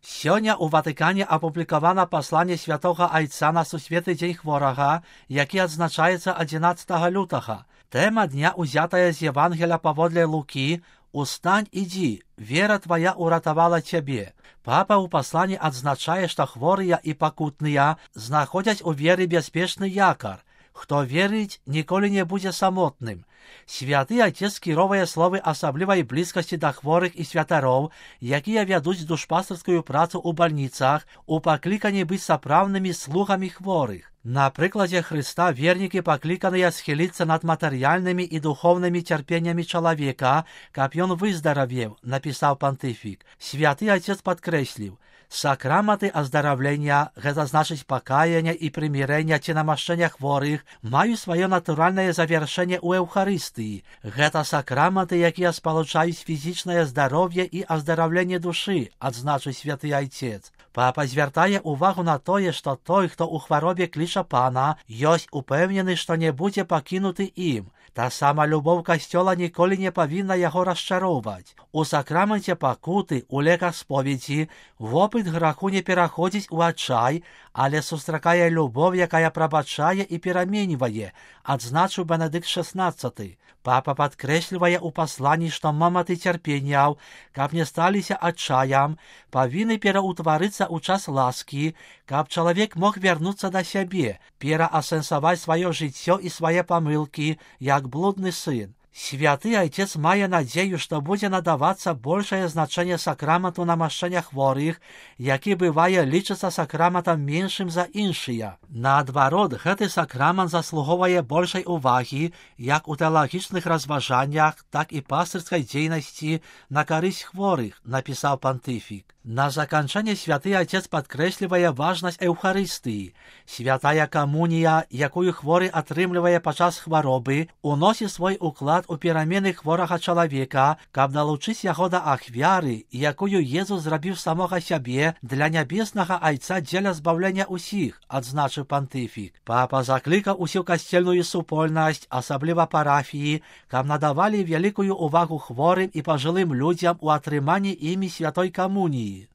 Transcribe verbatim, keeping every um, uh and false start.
Сёння у Ватыкане апублікавана пасланне святога айца на сусветны дзень хворага, які адзначаецца адзінаццатага лютага. Тэма дня ўзятая з Евангеля паводле Лукі «Устань, ідзі, вера твая уратавала цябе». Папа ў пасланні адзначае, што хворыя і пакутныя знаходзяць у веры бяспечны якар. Хто верыць, ніколі не будзе самотным. Святы Отец кіровае словы асаблівай блізкасці да хворых і святароў, якія вядуць душпастарскую працу ў бальніцах, у пакліканні быць сапраўднымі слугамі хворых. На прыкладзе Хрыста вернікі пакліканыя схіліцца над матэрыяльнымі і духоўнымі цярпеннямі чалавека, каб ён выздаравеў, напісаў пантыфік. Святы Отец падкрэсліў: сакраматы аздаравлення, гэта значыць пакаяння і прымірэння ці намашчэння хворых, маюць сваё натуральнае завяршэнне ў Эўхарыстыі. Гэта сакраматы, якія спалучаюць фізічнае здароўе і аздараўленне душы, адзначыў святы Айцец. Папа звяртае ўвагу на тое, што той, хто ў хваробе кліча Пана, ёсць упэўнены, што не будзе пакінуты ім. Та сама любоў касцёла ніколі не павінна яго расчароўваць. У сакраменце пакуты, у леках споведзі, вопыт граху не пераходзіць у адчай, але сустракае любоў, якая прабачае і пераменьвае, адзначыў Бенедыкт шаснаццаты. Папа падкрэслівае ў пасланні, што моманты цярпенняў, каб не сталіся адчаям, павінны пераўтварыцца ў час ласкі, каб чалавек мог вярнуцца да сябе, пераасэнсаваць сваё жыццё і свае памылкі, як блудны сын. Святы Айцец мае надзею, што будзе надавацца большае значэнне сакраменту намашчэння хворых, які бывае лічыцца сакраментам меншым за іншыя. Наадварот, гэты сакрамент заслугоўвае большай увагі як у тэалагічных разважаннях, так і пастырскай дзейнасці на карысць хворых, напісаў пантыфік. На заканчэнне святы Отец падкрэслівае важнасць Эўхарыстыі. Святая камунія, якую хворы атрымлівае падчас хваробы, уносіць свой уклад у перамены хворага чалавека, каб далучыць яго да ахвяры, якую Езус зрабіў самога сябе для нябеснага Айца дзеля збаўлення ўсіх, адзначыў пантыфік. Папа заклікаў усю касцельную супольнасць, асабліва парафіі, каб надавалі вялікую увагу хворым і пажылым людзям у атрыманні імі святой камуніі.